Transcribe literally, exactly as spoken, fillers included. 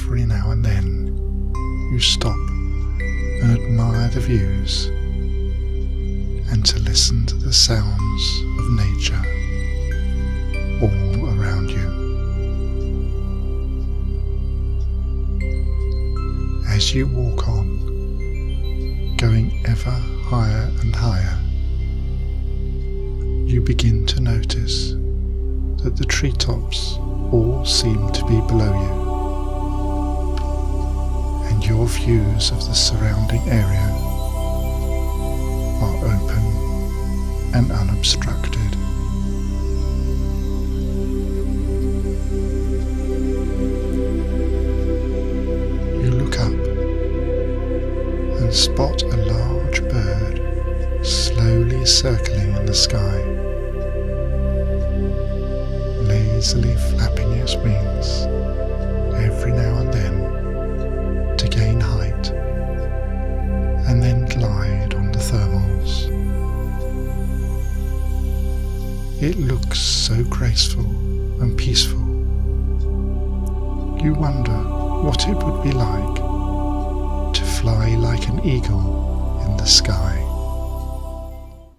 every now and then you stop and admire the views and to listen to the sounds of nature all around you. As you walk on, going ever higher and higher, you begin to notice that the treetops all seem to be below you, and your views of the surrounding area are open and unobstructed. You look up and spot a large bird slowly circling in the sky, lazily flapping its wings every now and then to gain height and then glide on the thermals. It looks so graceful and peaceful. You wonder what it would be like to fly like an eagle in the sky.